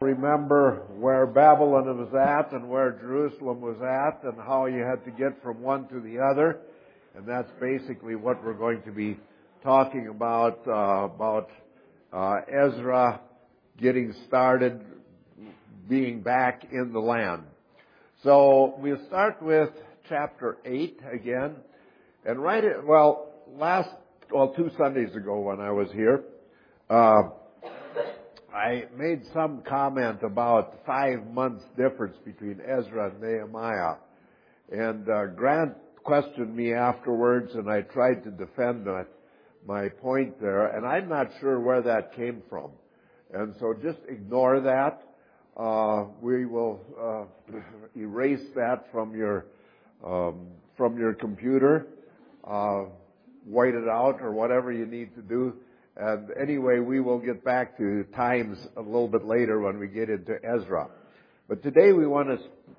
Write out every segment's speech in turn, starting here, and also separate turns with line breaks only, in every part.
remember where Babylon was at and where Jerusalem was at and how you had to get from one to the other. And that's basically what we're going to be talking about Ezra getting started, being back in the land. So we'll start with chapter 8 again. And two Sundays ago when I was here, I made some comment about 5 months difference between Ezra and Nehemiah. And Grant questioned me afterwards, and I tried to defend my point there, and I'm not sure where that came from. And so just ignore that. We will erase that from your computer, white it out, or whatever you need to do. And anyway, we will get back to times a little bit later when we get into Ezra. But today we want to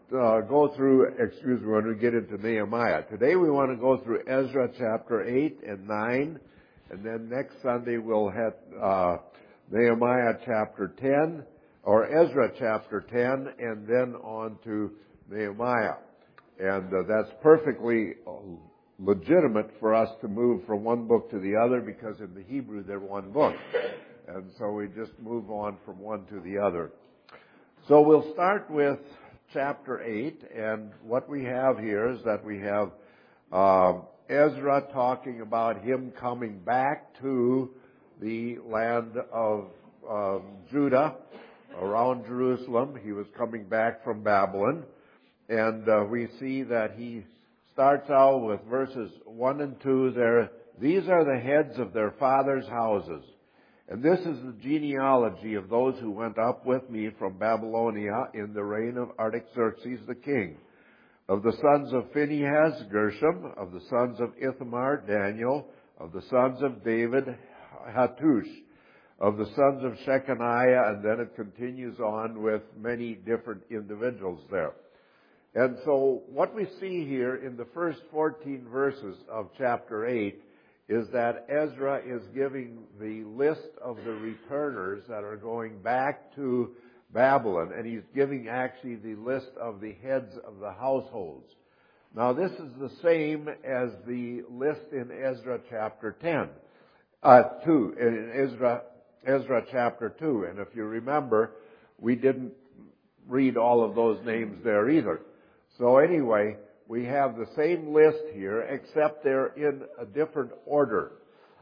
when we get into Nehemiah. Today we want to go through Ezra chapter 8 and 9, and then next Sunday we'll have Nehemiah chapter 10, or Ezra chapter 10, and then on to Nehemiah. And that's perfectly legitimate for us to move from one book to the other, because in the Hebrew they're one book. And so we just move on from one to the other. So we'll start with chapter 8, and what we have here is that we have Ezra talking about him coming back to the land of Judah, around Jerusalem. He was coming back from Babylon, and we see that he starts out with verses 1 and 2 there. These are the heads of their fathers' houses. And this is the genealogy of those who went up with me from Babylonia in the reign of Artaxerxes the king. Of the sons of Phinehas, Gershom. Of the sons of Ithamar, Daniel. Of the sons of David, Hattush. Of the sons of Shechaniah, and then it continues on with many different individuals there. And so what we see here in the first 14 verses of chapter 8 is that Ezra is giving the list of the returners that are going back to Babylon, and he's giving actually the list of the heads of the households. Now this is the same as the list in Ezra chapter 2, in Ezra chapter 2. And if you remember, we didn't read all of those names there either. So anyway, we have the same list here, except they're in a different order.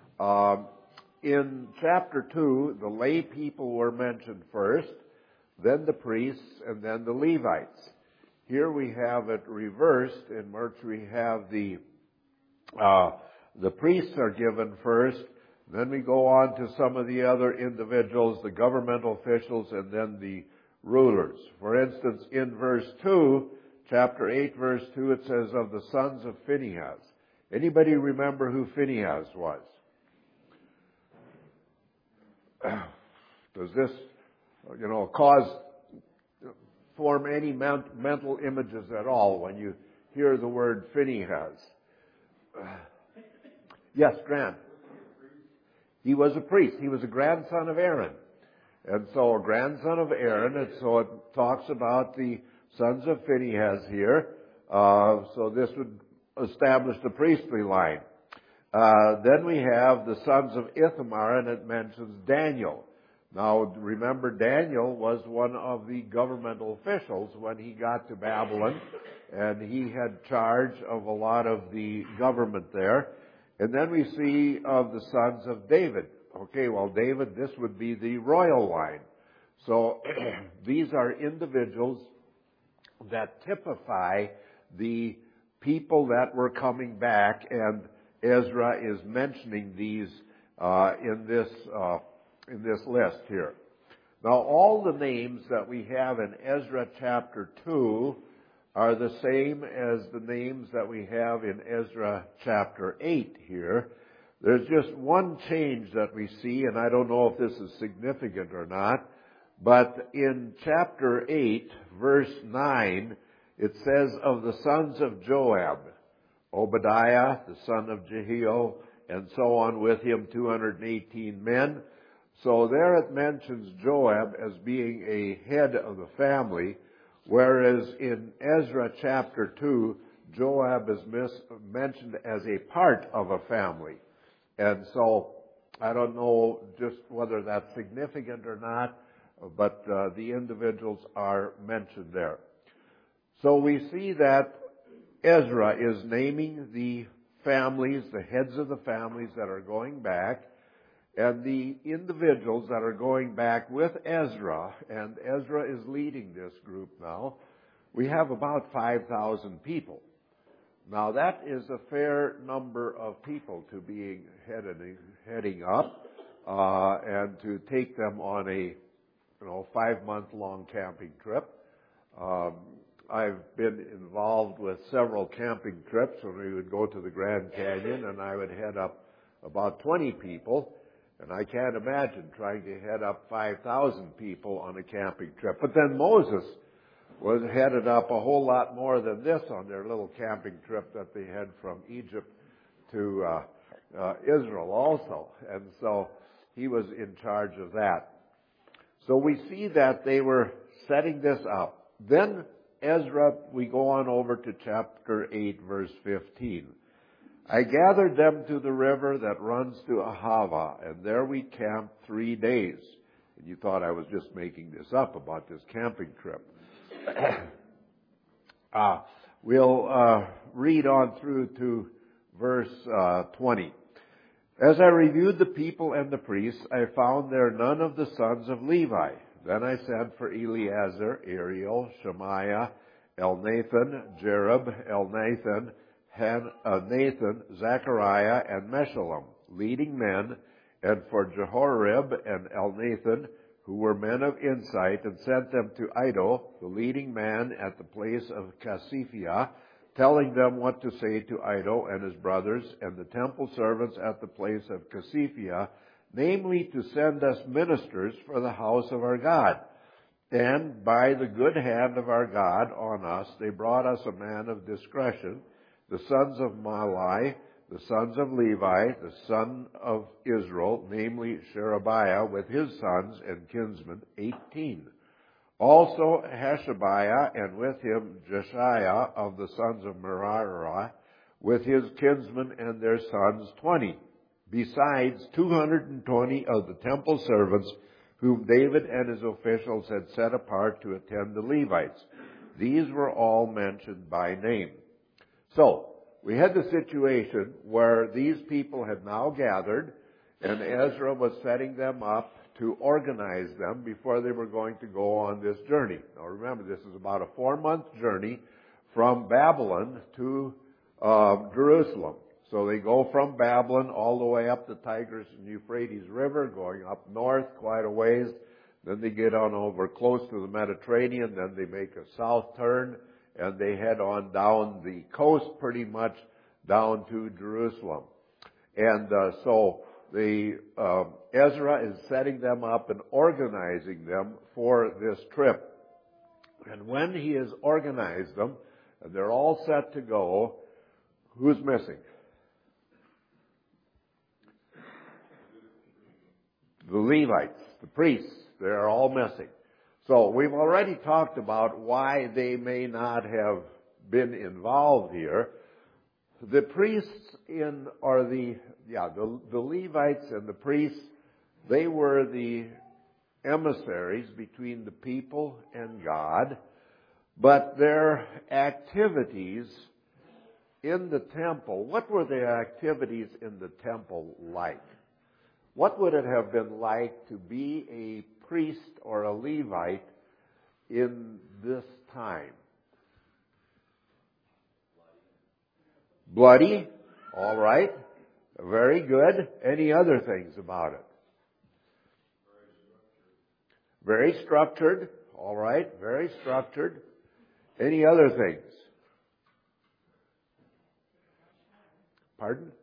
In chapter 2, the lay people were mentioned first, then the priests, and then the Levites. Here we have it reversed, in which we have the priests are given first, then we go on to some of the other individuals, the governmental officials, and then the rulers. For instance, in verse 2, chapter 8, verse 2, it says, of the sons of Phinehas. Anybody remember who Phinehas was? Does this, form any mental images at all when you hear the word Phinehas? Yes, Grant. He was a priest. He was a grandson of Aaron. And so a grandson of Aaron, and so it talks about the sons of Phinehas here. So this would establish the priestly line. Then we have the sons of Ithamar, and it mentions Daniel. Now remember, Daniel was one of the governmental officials when he got to Babylon, and he had charge of a lot of the government there. And then we see of the sons of David. Okay, well, David, this would be the royal line. So these are individuals that typify the people that were coming back, and Ezra is mentioning these in this list here. Now, all the names that we have in Ezra chapter 2 are the same as the names that we have in Ezra chapter 8 here. There's just one change that we see, and I don't know if this is significant or not, but in chapter 8, verse 9, it says, of the sons of Joab, Obadiah, the son of Jehiel, and so on with him, 218 men. So there it mentions Joab as being a head of the family, whereas in Ezra chapter 2, Joab is mentioned as a part of a family. And so I don't know just whether that's significant or not, but the individuals are mentioned there. So we see that Ezra is naming the families, the heads of the families that are going back, and the individuals that are going back with Ezra, and Ezra is leading this group now. We have about 5,000 people. Now that is a fair number of people to be heading up, and to take them on a 5-month-long camping trip. I've been involved with several camping trips when we would go to the Grand Canyon, and I would head up about 20 people, and I can't imagine trying to head up 5,000 people on a camping trip. But then Moses was headed up a whole lot more than this on their little camping trip that they had from Egypt to Israel also, and so he was in charge of that. So we see that they were setting this up. Then Ezra, we go on over to chapter 8, verse 15. I gathered them to the river that runs to Ahava, and there we camped 3 days. And you thought I was just making this up about this camping trip. We'll read on through to verse 20. As I reviewed the people and the priests, I found there none of the sons of Levi. Then I sent for Eleazar, Ariel, Shemaiah, Elnathan, Jerub, Elnathan, Nathan, Zechariah, and Meshullam, leading men, and for Jehorib and Elnathan, who were men of insight, and sent them to Iddo, the leading man at the place of Casiphia, telling them what to say to Iddo and his brothers, and the temple servants at the place of Casiphia, namely to send us ministers for the house of our God. And by the good hand of our God on us, they brought us a man of discretion, the sons of Malai, the sons of Levi, the son of Israel, namely Sherebiah, with his sons and kinsmen, 18. Also Hashabiah, and with him Jeshiah of the sons of Merari, with his kinsmen and their sons, 20. Besides 220 of the temple servants whom David and his officials had set apart to attend the Levites. These were all mentioned by name. So, we had the situation where these people had now gathered, and Ezra was setting them up to organize them before they were going to go on this journey. Now remember, this is about a 4-month journey from Babylon to Jerusalem. So they go from Babylon all the way up the Tigris and Euphrates River, going up north quite a ways. Then they get on over close to the Mediterranean. Then they make a south turn, and they head on down the coast pretty much down to Jerusalem. And so Ezra is setting them up and organizing them for this trip. And when he has organized them, and they're all set to go, who's missing? The Levites, the priests, they're all missing. So we've already talked about why they may not have been involved here. The priests the Levites and the priests, they were the emissaries between the people and God, but their activities in the temple, what were their activities in the temple like? What would it have been like to be a priest or a Levite in this time? Bloody. All right. Very good. Any other things about it? Very structured. All right. Very structured. Any other things? Pardon?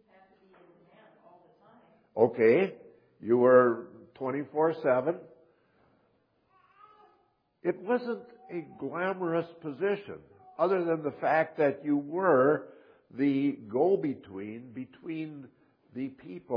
Okay, you were 24/7. It wasn't a glamorous position, other than the fact that you were the go-between between the people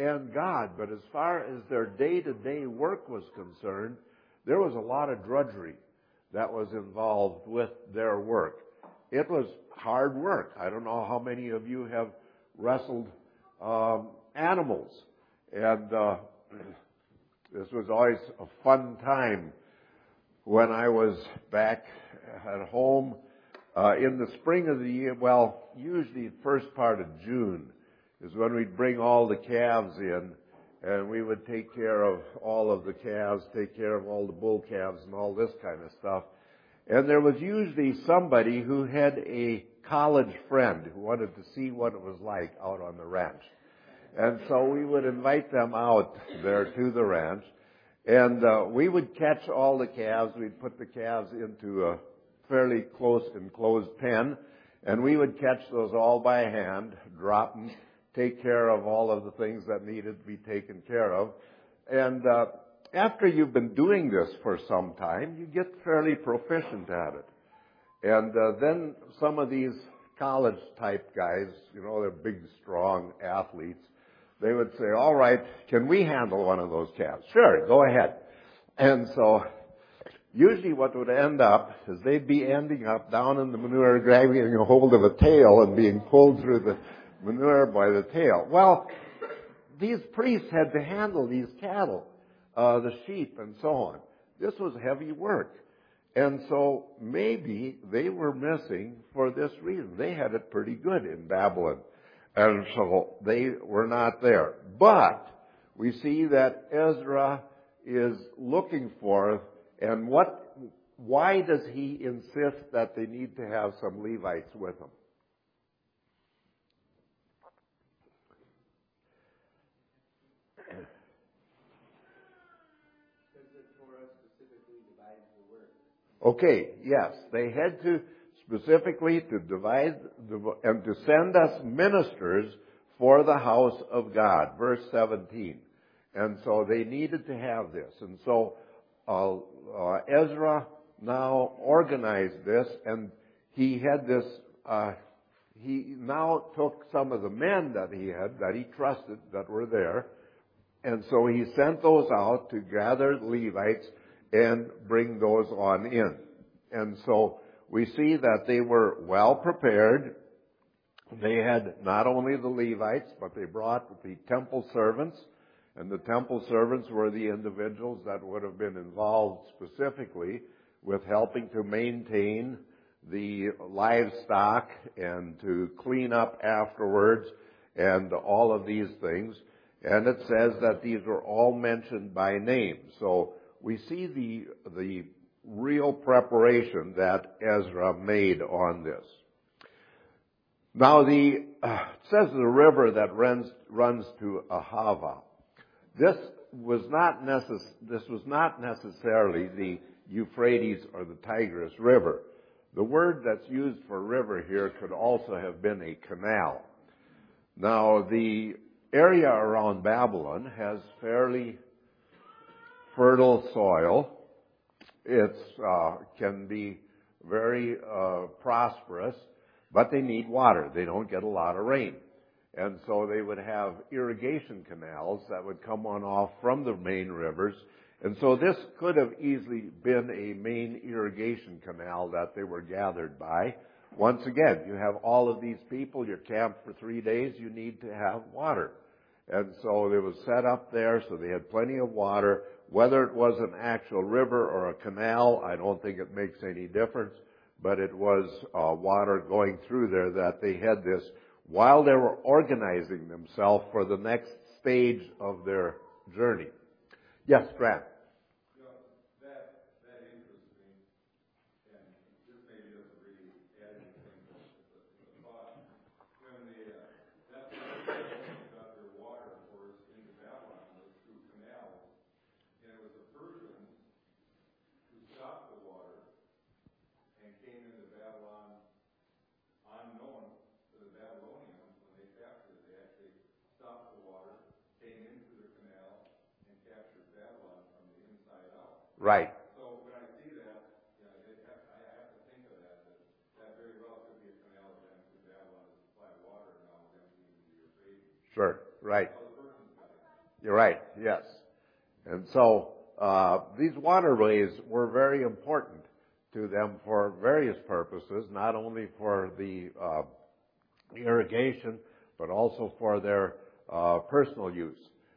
and God. But as far as their day-to-day work was concerned, there was a lot of drudgery that was involved with their work. It was hard work. I don't know how many of you have wrestled animals. And this was always a fun time when I was back at home in the spring of the year. Well, usually the first part of June is when we'd bring all the calves in, and we would take care of all of the calves, take care of all the bull calves and all this kind of stuff. And there was usually somebody who had a college friend who wanted to see what it was like out on the ranch. And so we would invite them out there to the ranch, and we would catch all the calves. We'd put the calves into a fairly close enclosed pen, and we would catch those all by hand, drop them, take care of all of the things that needed to be taken care of. And after you've been doing this for some time, you get fairly proficient at it. And then some of these college-type guys, they're big, strong athletes, they would say, all right, can we handle one of those calves? Sure, go ahead. And so usually what would end up is they'd be ending up down in the manure, grabbing a hold of a tail and being pulled through the manure by the tail. Well, these priests had to handle these cattle, the sheep and so on. This was heavy work. And so maybe they were missing for this reason. They had it pretty good in Babylon. And so they were not there. But we see that Ezra is looking for, and why does he insist that they need to have some Levites with them? Okay, yes, they had to specifically to divide and to send us ministers for the house of God, verse 17. And so they needed to have this. And so Ezra now organized this, and he had this, he now took some of the men that he trusted that were there, and so he sent those out to gather Levites and bring those on in. And so we see that they were well prepared. They had not only the Levites, but they brought the temple servants. And the temple servants were the individuals that would have been involved specifically with helping to maintain the livestock and to clean up afterwards and all of these things. And it says that these were all mentioned by name. So we see the real preparation that Ezra made on this. Now it says the river that runs to Ahava. This was not necessarily the Euphrates or the Tigris River. The word that's used for river here could also have been a canal. Now the area around Babylon has fairly fertile soil. It can be very prosperous, but they need water. They don't get a lot of rain. And so they would have irrigation canals that would come on off from the main rivers. And so this could have easily been a main irrigation canal that they were gathered by. Once again, you have all of these people, you're camped for 3 days, you need to have water. And so it was set up there, so they had plenty of water. Whether it was an actual river or a canal, I don't think it makes any difference. But it was water going through there that they had this while they were organizing themselves for the next stage of their journey. Yes, Grant.
That interests me, and this maybe doesn't really add anything to the thought. When that's where they got their water, of course, into Babylon was through canals, and it was the Persians who stopped the water and came into Babylon unknown to the Babylonians. When they captured it, they actually stopped the water, came into the canal, and captured Babylon from the inside out.
Right.
So when I see that, I have to think of that very well could be a canal then to Babylon to supply water now emptying the Euphrates.
Sure. Right.
How the Persians got
You're right, yes. And so these waterways were very important to them for various purposes, not only for the irrigation, but also for their personal use.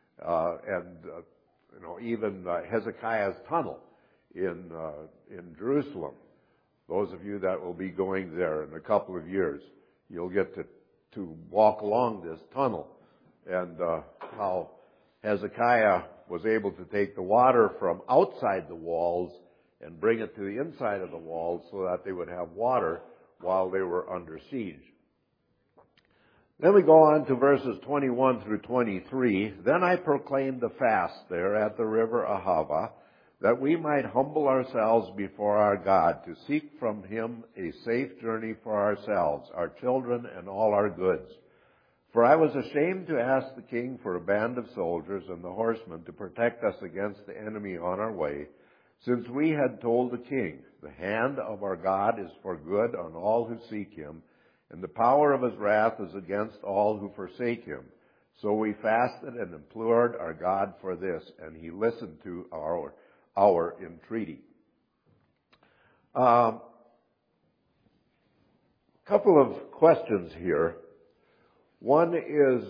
Even Hezekiah's tunnel in Jerusalem. Those of you that will be going there in a couple of years, you'll get to walk along this tunnel, and how Hezekiah was able to take the water from outside the walls and bring it to the inside of the walls so that they would have water while they were under siege. Then we go on to verses 21 through 23. Then I proclaimed a fast there at the river Ahava, that we might humble ourselves before our God, to seek from Him a safe journey for ourselves, our children, and all our goods. For I was ashamed to ask the king for a band of soldiers and the horsemen to protect us against the enemy on our way, since we had told the king, the hand of our God is for good on all who seek Him, and the power of His wrath is against all who forsake Him. So we fasted and implored our God for this, and He listened to our entreaty. Couple of questions here. One is,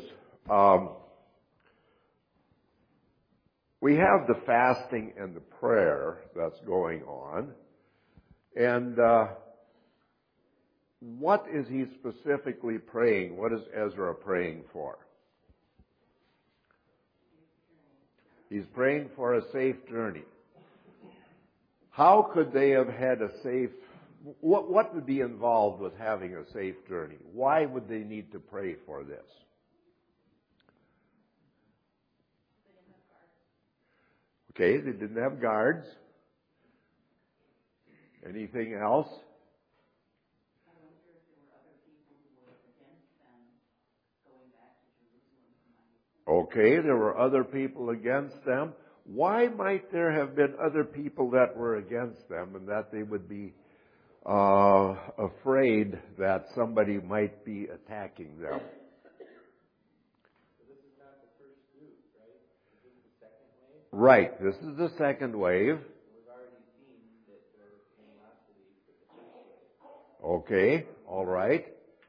we have the fasting and the prayer that's going on, and what is he specifically praying? What is Ezra praying for? He's praying for a safe journey. How could they have had a safe, what would be involved with having a safe journey? Why would they need to pray for this? Okay, they didn't have guards. Anything else? Okay, there were other people against them. Why might there have been other people that were against them and that they would be afraid that somebody might be attacking them?
This is not the first group, right? Is this the second wave?
Right, this is the second wave.
We've already seen that there's animosity for the first wave.
Okay, all right.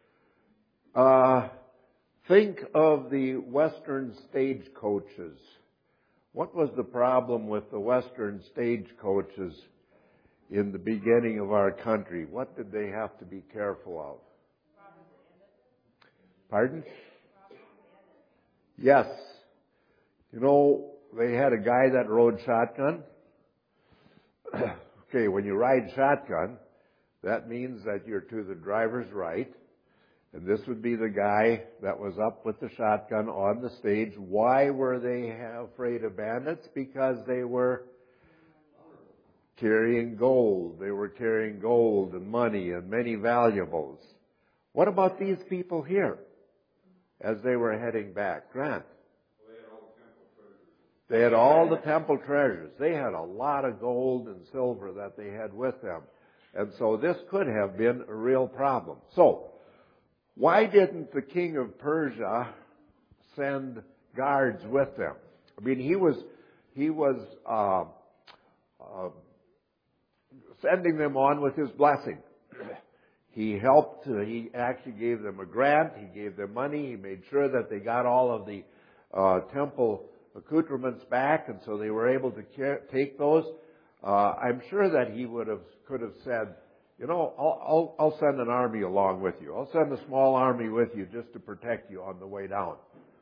Think of the Western stagecoaches. What was the problem with the Western stagecoaches in the beginning of our country? What did they have to be careful of? Pardon? Yes. You know, they had a guy that rode shotgun. Okay, when you ride shotgun, that means that you're to the driver's right. And this would be the guy that was up with the shotgun on the stage. Why were they afraid of bandits? Because they were carrying gold. They were carrying gold and money and many valuables. What about these people here as they were heading back? Grant. They had all the temple treasures. They had a lot of gold and silver that they had with them. And so this could have been a real problem. So, why didn't the king of Persia send guards with them? I mean, he was sending them on with his blessing. He helped. He actually gave them a grant. He gave them money. He made sure that they got all of the temple accoutrements back, and so they were able to take those. I'm sure that he could have said, you know, I'll send an army along with you. I'll send a small army with you just to protect you on the way down.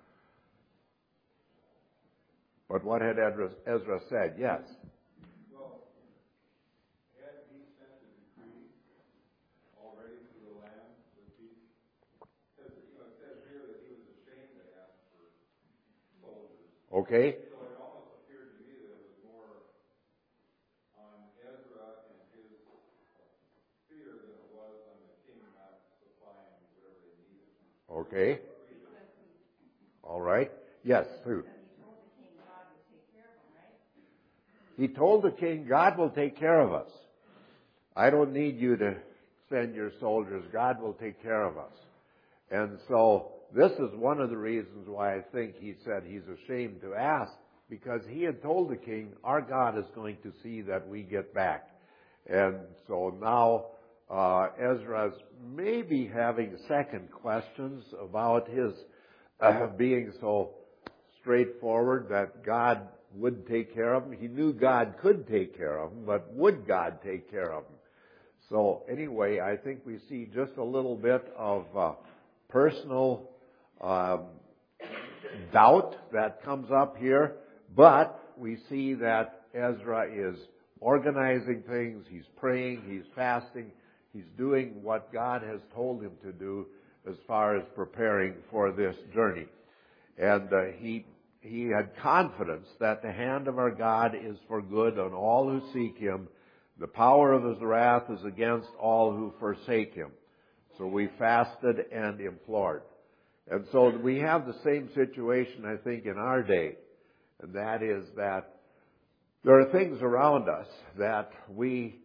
But what had Ezra said? Yes.
Well, had he sent a decree already to the land with peace? Because, it says here that he was ashamed to ask for soldiers.
Okay.
So it almost appeared to me that it was more on Ezra and his fear than it was on the king not supplying whatever they needed.
Okay. All right. Yes, Sue. He told the king, God will take care of us. I don't need you to send your soldiers. God will take care of us. And so this is one of the reasons why I think he said he's ashamed to ask, because he had told the king, our God is going to see that we get back. And so now Ezra's maybe having second questions about his being so straightforward that God would take care of him. He knew God could take care of him, but would God take care of him? So anyway, I think we see just a little bit of personal doubt that comes up here, but we see that Ezra is organizing things, he's praying, he's fasting, he's doing what God has told him to do as far as preparing for this journey. And he had confidence that the hand of our God is for good on all who seek him. The power of his wrath is against all who forsake him. So we fasted and implored. And so we have the same situation, I think, in our day. And that is that there are things around us that we're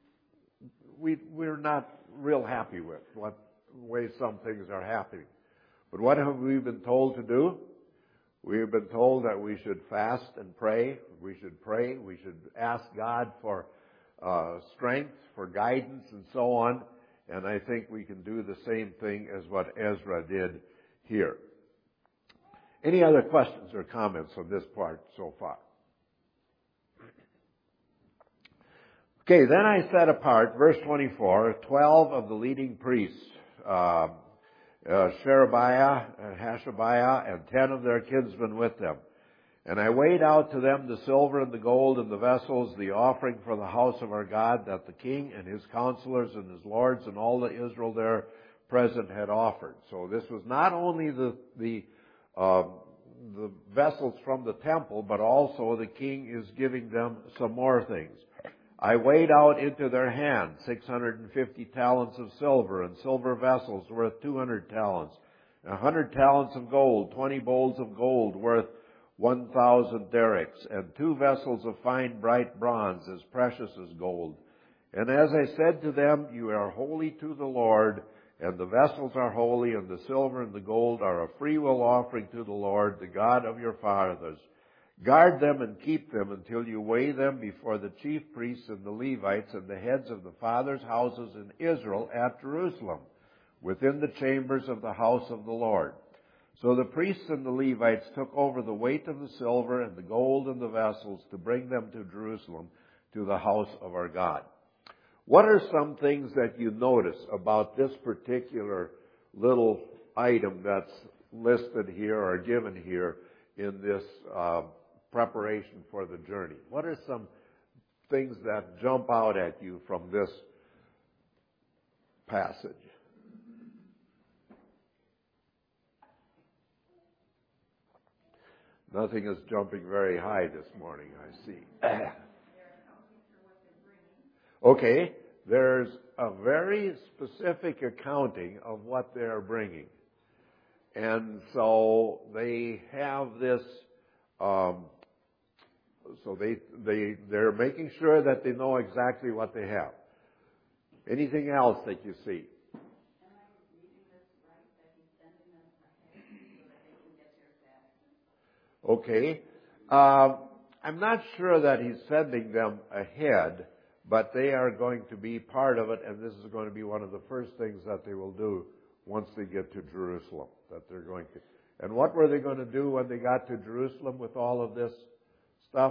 not real happy with, what way some things are happening. But what have we been told to do? We have been told that we should fast and pray. We should pray. We should ask God for strength, for guidance, and so on. And I think we can do the same thing as what Ezra did here. Any other questions or comments on this part so far? Okay, then I set apart, verse 24, 12 of the leading priests, Sherebiah and Hashabiah, and 10 of their kinsmen with them. And I weighed out to them the silver and the gold and the vessels, the offering for the house of our God, that the king and his counselors and his lords and all the Israel there present had offered. So this was not only the vessels from the temple, but also the king is giving them some more things. I weighed out into their hand 650 talents of silver, and silver vessels worth 200 talents, 100 talents of gold, 20 bowls of gold worth 1,000 derricks, and 2 vessels of fine bright bronze as precious as gold. And as I said to them, you are holy to the Lord, and the vessels are holy, and the silver and the gold are a freewill offering to the Lord, the God of your fathers. Guard them and keep them until you weigh them before the chief priests and the Levites and the heads of the fathers' houses in Israel at Jerusalem, within the chambers of the house of the Lord. So the priests and the Levites took over the weight of the silver and the gold and the vessels to bring them to Jerusalem, to the house of our God. What are some things that you notice about this particular little item that's listed here or given here in this preparation for the journey? What are some things that jump out at you from this passage? Nothing is jumping very high this morning, I see. Okay, there's a very specific accounting of what they're bringing. And so they have this, they're making sure that they know exactly what they have. Anything else that you see? Okay. I'm not sure that he's sending them ahead, but they are going to be part of it, and this is going to be one of the first things that they will do once they get to Jerusalem, that they're going to. And what were they going to do when they got to Jerusalem with all of this stuff?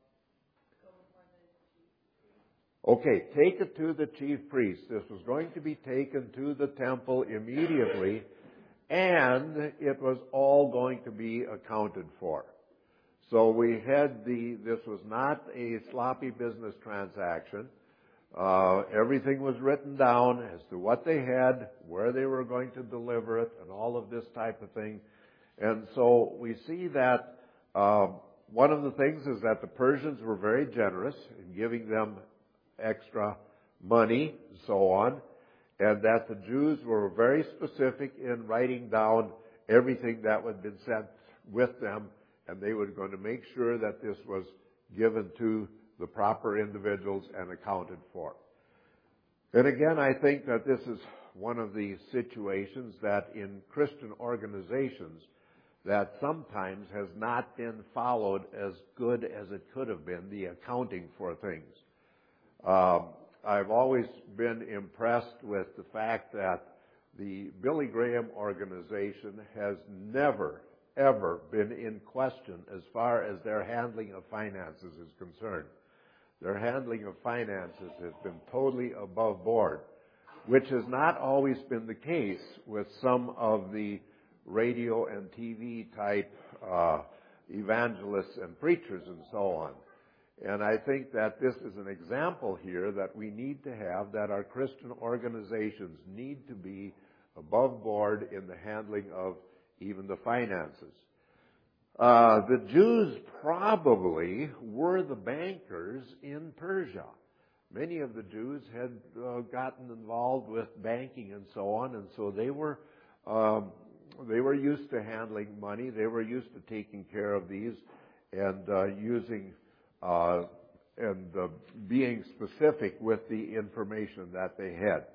Okay, take it to the chief priest. This was going to be taken to the temple immediately, and it was all going to be accounted for. So we had this was not a sloppy business transaction. Everything was written down as to what they had, where they were going to deliver it, and all of this type of thing. And so we see that one of the things is that the Persians were very generous in giving them extra money and so on, and that the Jews were very specific in writing down everything that had been sent with them, and they were going to make sure that this was given to the proper individuals and accounted for. And again, I think that this is one of the situations that in Christian organizations that sometimes has not been followed as good as it could have been, the accounting for things. I've always been impressed with the fact that the Billy Graham organization has never, ever been in question as far as their handling of finances is concerned. Their handling of finances has been totally above board, which has not always been the case with some of the radio and TV type evangelists and preachers and so on. And I think that this is an example here that we need to have, that our Christian organizations need to be above board in the handling of even the finances. The Jews probably were the bankers in Persia. Many of the Jews had gotten involved with banking and so on, and so they were used to handling money. They were used to taking care of these and being specific with the information that they had.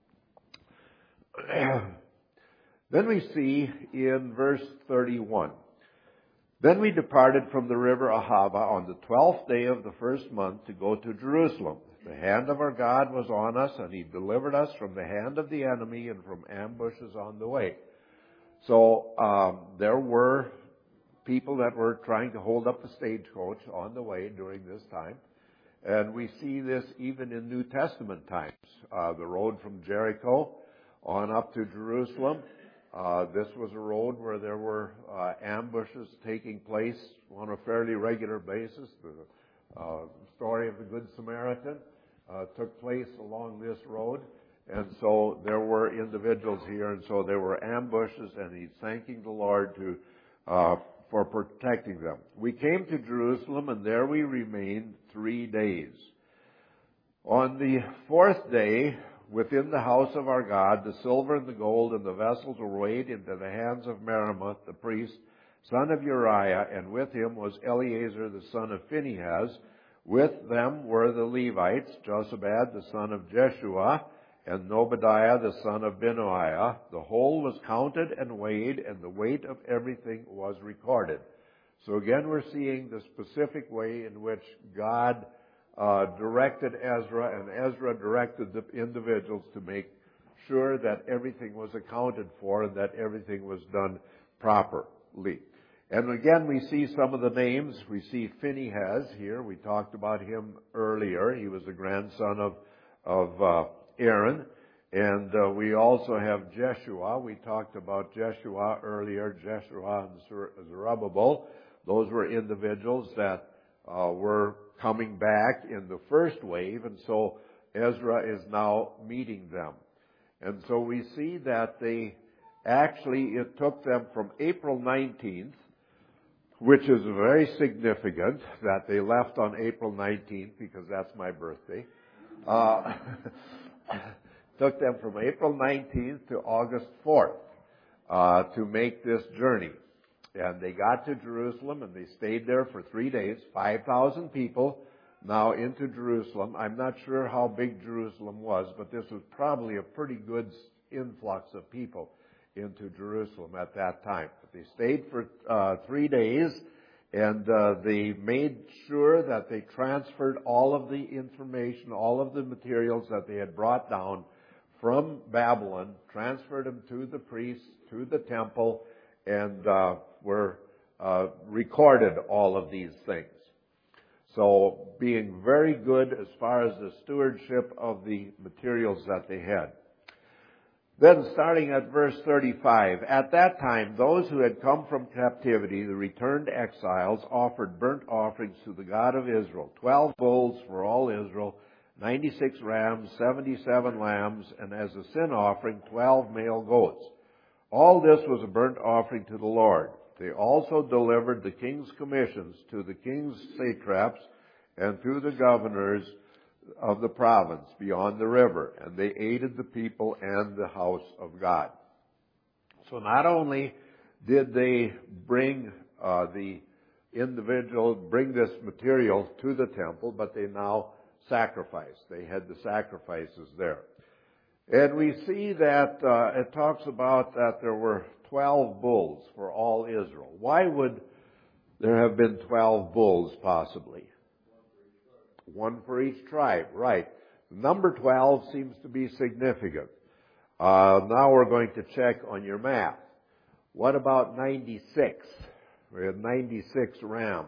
Then we see in verse 31, "Then we departed from the river Ahava on the 12th day of the first month to go to Jerusalem. The hand of our God was on us, and He delivered us from the hand of the enemy and from ambushes on the way." So there were people that were trying to hold up the stagecoach on the way during this time. And we see this even in New Testament times. The road from Jericho on up to Jerusalem. This was a road where there were ambushes taking place on a fairly regular basis. The story of the Good Samaritan took place along this road. And so there were individuals here, and so there were ambushes, and he's thanking the Lord for protecting them. "We came to Jerusalem, and there we remained 3 days. On the 4th day, within the house of our God, the silver and the gold and the vessels were weighed into the hands of Meremoth, the priest, son of Uriah, and with him was Eleazar, the son of Phinehas. With them were the Levites, Josabad, the son of Jeshua, and Nobadiah, the son of Binuiah. The whole was counted and weighed, and the weight of everything was recorded." So again, we're seeing the specific way in which God directed Ezra, and Ezra directed the individuals to make sure that everything was accounted for and that everything was done properly. And again, we see some of the names. We see Phinehas here. We talked about him earlier. He was the grandson of Aaron. And we also have Jeshua. We talked about Jeshua earlier, Jeshua and Zerubbabel. Those were individuals that were coming back in the first wave, and so Ezra is now meeting them. And so we see that it took them from April 19th, which is very significant that they left on April 19th, because that's my birthday. Took them from April 19th to August 4th to make this journey. And they got to Jerusalem, and they stayed there for 3 days, 5,000 people now into Jerusalem. I'm not sure how big Jerusalem was, but this was probably a pretty good influx of people into Jerusalem at that time. But they stayed for 3 days, and they made sure that they transferred all of the information, all of the materials that they had brought down from Babylon, transferred them to the priests, to the temple, and recorded all of these things. So being very good as far as the stewardship of the materials that they had. Then starting at verse 35, "At that time, those who had come from captivity, the returned exiles, offered burnt offerings to the God of Israel, 12 bulls for all Israel, 96 rams, 77 lambs, and as a sin offering, 12 male goats. All this was a burnt offering to the Lord. They also delivered the king's commissions to the king's satraps and to the governors of the province beyond the river, and they aided the people and the house of God." So not only did they bring this material to the temple, but they now sacrifice. They had the sacrifices there. And we see that it talks about that there were 12 bulls for all Israel. Why would there have been 12 bulls possibly? One for each tribe, right. Number 12 seems to be significant. Now we're going to check on your math. What about 96? We had 96 rams.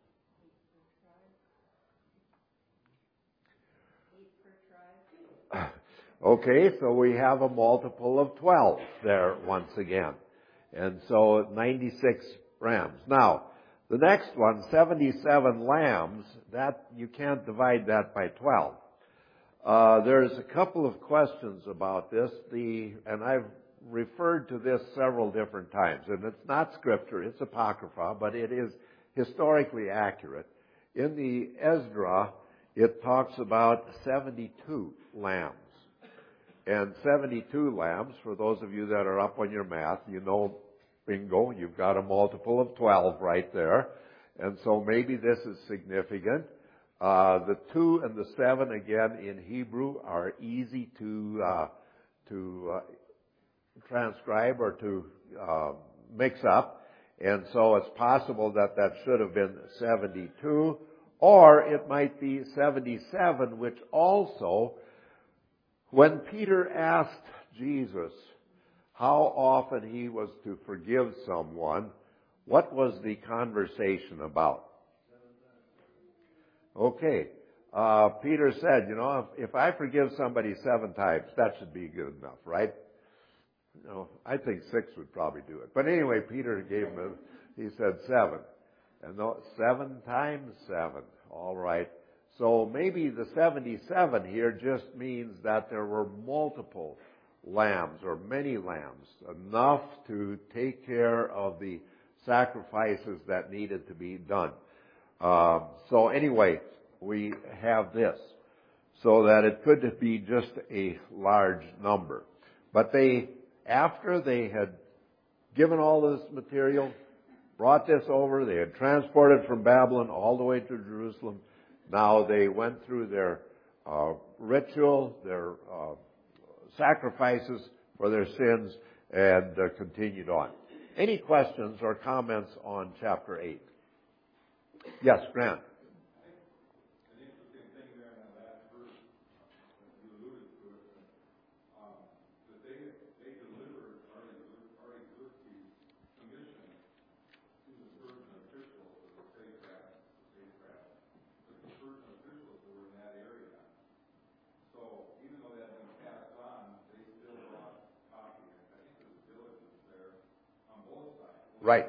Okay, so we have a multiple of 12 there once again. And so 96 rams. Now, the next one, 77 lambs, that you can't divide that by 12. There's a couple of questions about this, and I've referred to this several different times, and it's not scripture, it's apocrypha, but it is historically accurate. In the Ezra, it talks about 72 lambs. And 72 lambs, for those of you that are up on your math, you know, bingo, you've got a multiple of 12 right there. And so maybe this is significant. The 2 and the 7, again, in Hebrew are easy to transcribe or to mix up. And so it's possible that that should have been 72. Or it might be 77, which also, when Peter asked Jesus how often he was to forgive someone, what was the conversation about? Okay. Peter said, you know, if I forgive somebody 7 times, that should be good enough, right? You know, I think 6 would probably do it. But anyway, Peter gave him, he said 7. And 7 times 7. All right. So maybe the 77 here just means that there were multiple lambs or many lambs, enough to take care of the sacrifices that needed to be done. So anyway, we have this, so that it could be just a large number. But after they had given all this material, brought this over, they had transported from Babylon all the way to Jerusalem. Now they went through their ritual, their sacrifices for their sins, and continued on. Any questions or comments on chapter 8? Yes, Grant.
An interesting thing there in that last verse, you alluded to it, that they delivered Artaxerxes' commission to the Persian officials of the statecraft, but the Persian officials were in that area. So even though that had been passed on, they still brought copy. I think there's diligence there on both sides.
Right.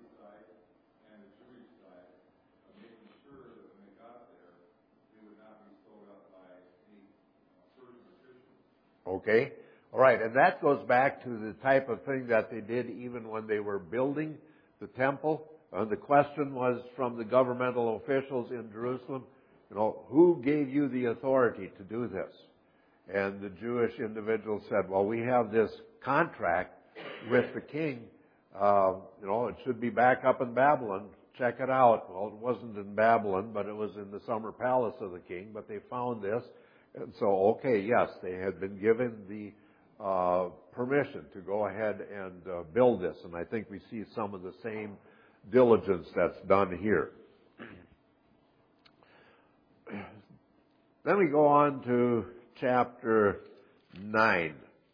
Okay. All right. And that goes back to the type of thing that they did even when they were building the temple. The question was from the governmental officials in Jerusalem, you know, who gave you the authority to do this? And the Jewish individuals said, well, we have this contract with the king. You know, it should be back up in Babylon. Check it out. Well, it wasn't in Babylon, but it was in the summer palace of the king. But they found this. And so, okay, yes, they had been given the permission to go ahead and build this. And I think we see some of the same diligence that's done here. Then we go on to chapter 9.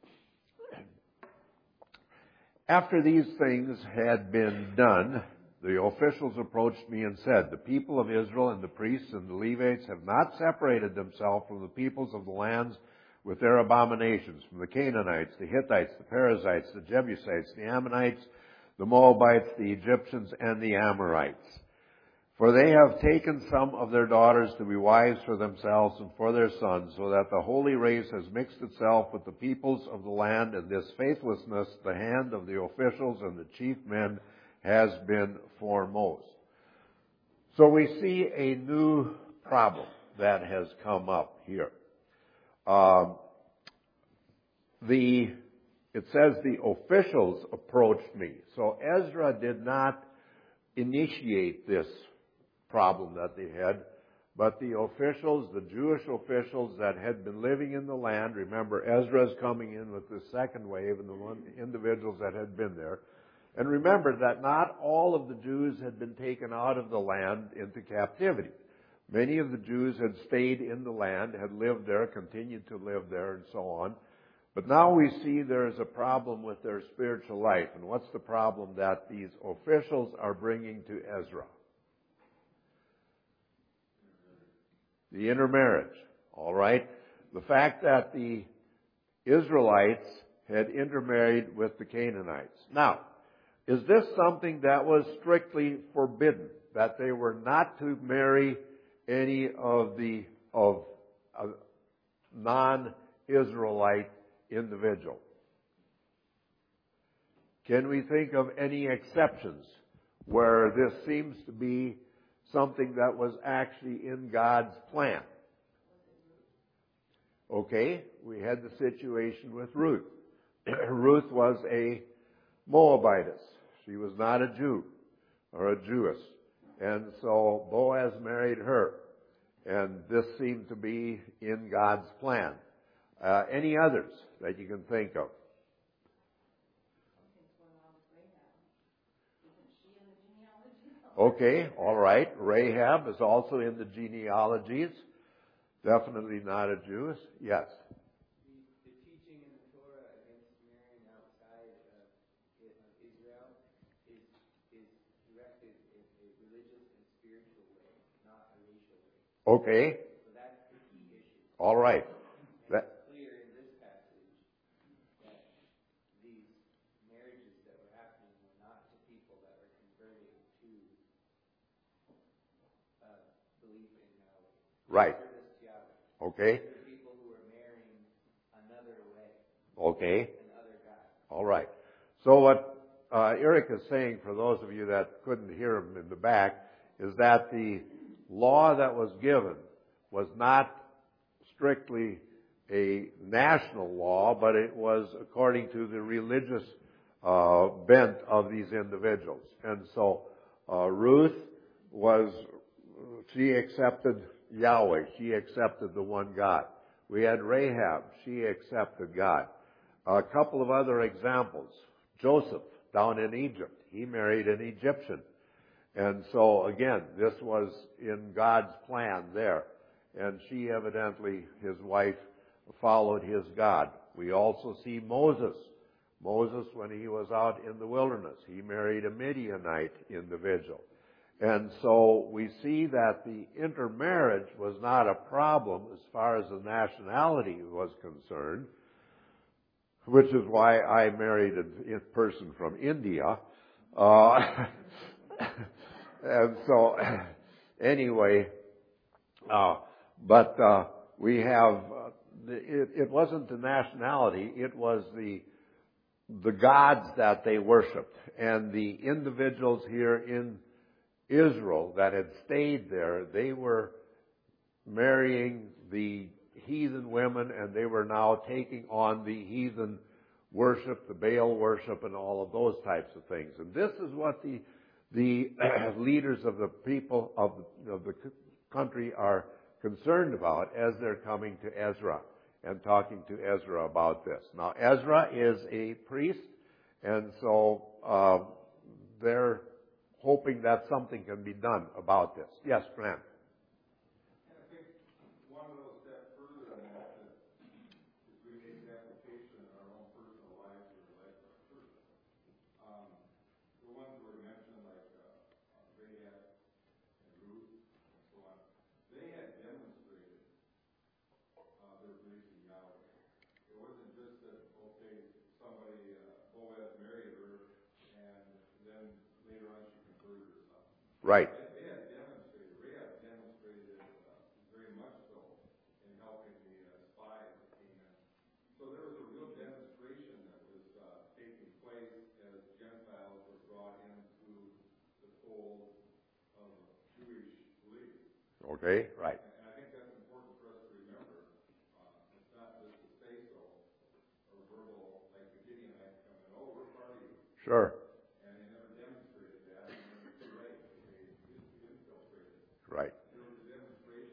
After these things had been done, the officials approached me and said, the people of Israel and the priests and the Levites have not separated themselves from the peoples of the lands with their abominations, from the Canaanites, the Hittites, the Perizzites, the Jebusites, the Ammonites, the Moabites, the Egyptians, and the Amorites. For they have taken some of their daughters to be wives for themselves and for their sons, so that the holy race has mixed itself with the peoples of the land, and this faithlessness, the hand of the officials and the chief men, has been foremost. So we see a new problem that has come up here. It says the officials approached me. So Ezra did not initiate this problem that they had. but the officials, the Jewish officials that had been living in the land, remember Ezra's coming in with the second wave and the individuals that had been there. And remember that not all of the Jews had been taken out of the land into captivity. Many of the Jews had stayed in the land, had lived there, continued to live there, and so on. But now we see there is a problem with their spiritual life. And what's the problem that these officials are bringing to Ezra? The intermarriage. All right? The fact that the Israelites had intermarried with the Canaanites. Now, is this something that was strictly forbidden? That they were not to marry any of the non-Israelite individual? Can we think of any exceptions where this seems to be something that was actually in God's plan? Okay, we had the situation with Ruth. Ruth was a Moabitess. She was not a Jew or a Jewess. And so Boaz married her. And this seemed to be in God's plan. Any others that you can think of? Okay, all right. Rahab is also in the genealogies. Definitely not a Jewess. Yes.
The teaching in the Torah against marrying outside of Israel is directed in a religious and spiritual way, not a racial way.
Okay.
So that's the key issue.
All right.
It's clear in this passage that these marriages that were happening were not to people that were converting to belief in Yahweh.
Right.
Service to Yahweh.
Okay.
These are people who are marrying another way.
Okay.
Another God.
All right. So what Eric is saying, for those of you that couldn't hear him in the back, is that the law that was given was not strictly a national law, but it was according to the religious bent of these individuals. And so Ruth she accepted Yahweh. She accepted the one God. We had Rahab. She accepted God. A couple of other examples. Joseph, down in Egypt. He married an Egyptian. And so, again, this was in God's plan there. And she evidently, his wife, followed his God. We also see Moses. Moses, when he was out in the wilderness, he married a Midianite individual. And so we see that the intermarriage was not a problem as far as the nationality was concerned, which is why I married a person from India. And so, anyway, we have, it wasn't the nationality, it was the gods that they worshipped. And the individuals here in Israel that had stayed there, they were marrying the heathen women, and they were now taking on the heathen worship, the Baal worship, and all of those types of things. And this is what the leaders of the people of the country are concerned about as they're coming to Ezra and talking to Ezra about this. Now, Ezra is a priest, and so they're hoping that something can be done about this. Yes, Grant.
And I think one of those steps further than that is we make the application in our own personal lives or the life of our church. The ones that were mentioned, like Rahab and Ruth and so on, they had demonstrated their belief in Yahweh. It wasn't just that, okay, somebody, Boaz married her, and then later on she converted or something.
Right.
They had demonstrated, Rahab demonstrated very much so in helping the spies that came in. So there was a real demonstration that was taking place as Gentiles were brought into the fold of Jewish belief.
Okay, right.
And I think that's important for us to remember. It's not just to say so or verbal, like the Gideonites come in, oh, we're part of you.
Sure.
And they never demonstrated that, and then it's too late. They infiltrated.
Right.
There was a demonstration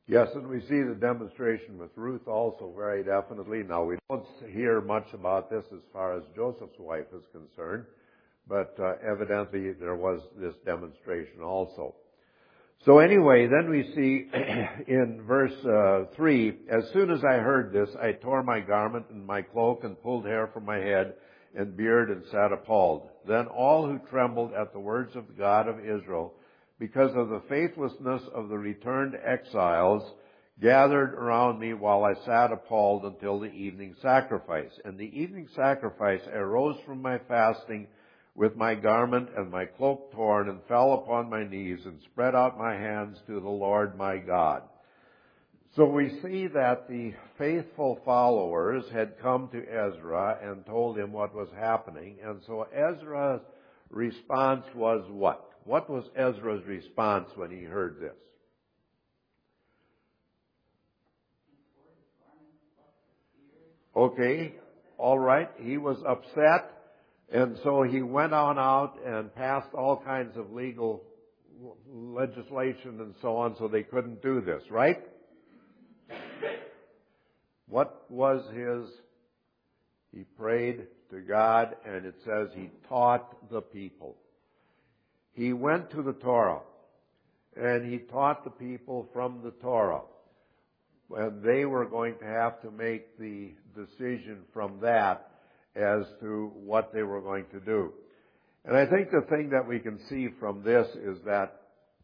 Yes, and we see the demonstration with Ruth also very definitely. Now, we don't hear much about this as far as Joseph's wife is concerned, but evidently there was this demonstration also. So anyway, then we see in verse 3, as soon as I heard this, I tore my garment and my cloak and pulled hair from my head and beard and sat appalled. Then all who trembled at the words of the God of Israel, because of the faithlessness of the returned exiles, gathered around me while I sat appalled until the evening sacrifice. And the evening sacrifice I rose from my fasting with my garment and my cloak torn and fell upon my knees and spread out my hands to the Lord my God. So we see that the faithful followers had come to Ezra and told him what was happening. And so Ezra's response was what? What was Ezra's response when he heard this? Okay, all right. He was upset, and so he went on out and passed all kinds of legal legislation and so on, so they couldn't do this, right? What was his? He prayed to God, and it says he taught the people. He went to the Torah, and he taught the people from the Torah. And they were going to have to make the decision from that as to what they were going to do. And I think the thing that we can see from this is that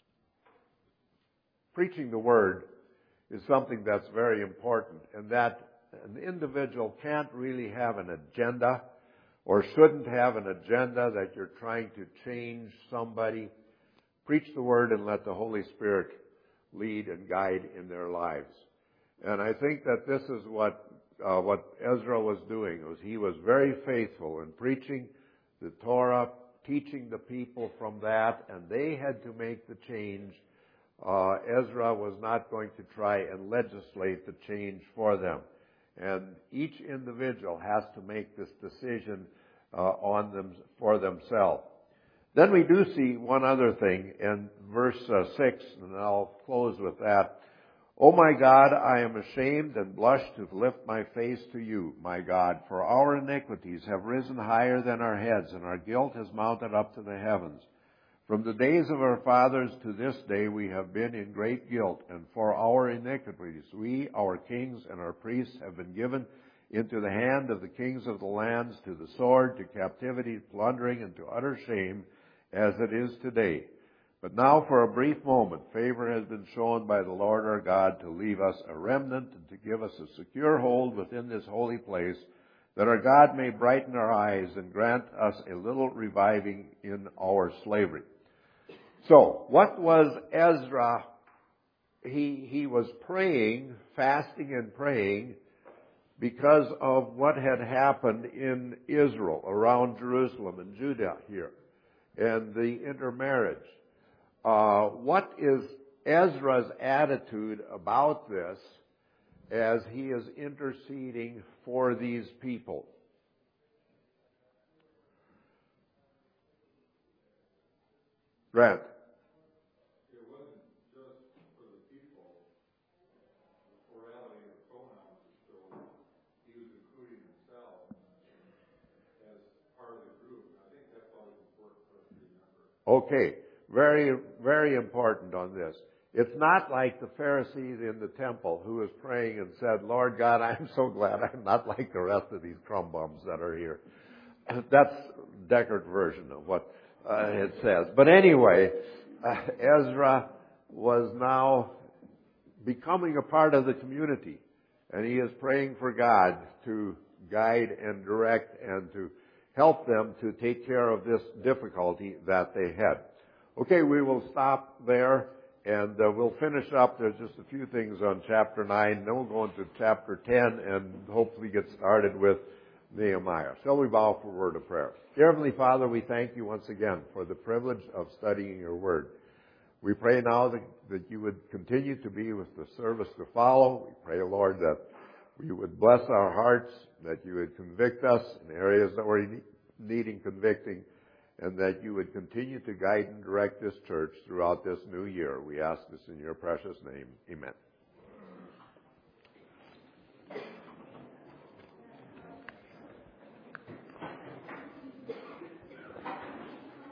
preaching the Word is something that's very important, and that an individual can't really have an agenda or shouldn't have an agenda that you're trying to change somebody. Preach the Word and let the Holy Spirit lead and guide in their lives. And I think that this is what Ezra was doing. He was very faithful in preaching the Torah, teaching the people from that, and they had to make the change. Ezra was not going to try and legislate the change for them. And each individual has to make this decision on them for themselves. Then we do see one other thing in verse 6, and I'll close with that. O my God, I am ashamed and blush to lift my face to you, my God, for our iniquities have risen higher than our heads, and our guilt has mounted up to the heavens. From the days of our fathers to this day we have been in great guilt, and for our iniquities we, our kings, and our priests have been given into the hand of the kings of the lands, to the sword, to captivity, plundering, and to utter shame, as it is today. But now for a brief moment, favor has been shown by the Lord our God to leave us a remnant and to give us a secure hold within this holy place, that our God may brighten our eyes and grant us a little reviving in our slavery. So, what was Ezra? He was praying, fasting and praying, because of what had happened in Israel, around Jerusalem and Judah here, and the intermarriage. What is Ezra's attitude about this as he is interceding for these people? Grant.
It wasn't just for the people. The plurality of pronouns is still, he was including himself as part of the group. I think that's always important for us to remember.
Okay. Very, very important on this. It's not like the Pharisees in the temple who was praying and said, Lord God, I'm so glad I'm not like the rest of these crumb bums that are here. That's Deckard version of what it says. But anyway, Ezra was now becoming a part of the community, and he is praying for God to guide and direct and to help them to take care of this difficulty that they had. Okay, we will stop there, and we'll finish up. There's just a few things on chapter 9. Then we'll go into chapter 10 and hopefully get started with Nehemiah. Shall we bow for a word of prayer? Dear Heavenly Father, we thank you once again for the privilege of studying your word. We pray now that you would continue to be with the service to follow. We pray, Lord, that you would bless our hearts, that you would convict us in areas that we're needing convicting, and that you would continue to guide and direct this church throughout this new year. We ask this in your precious name. Amen.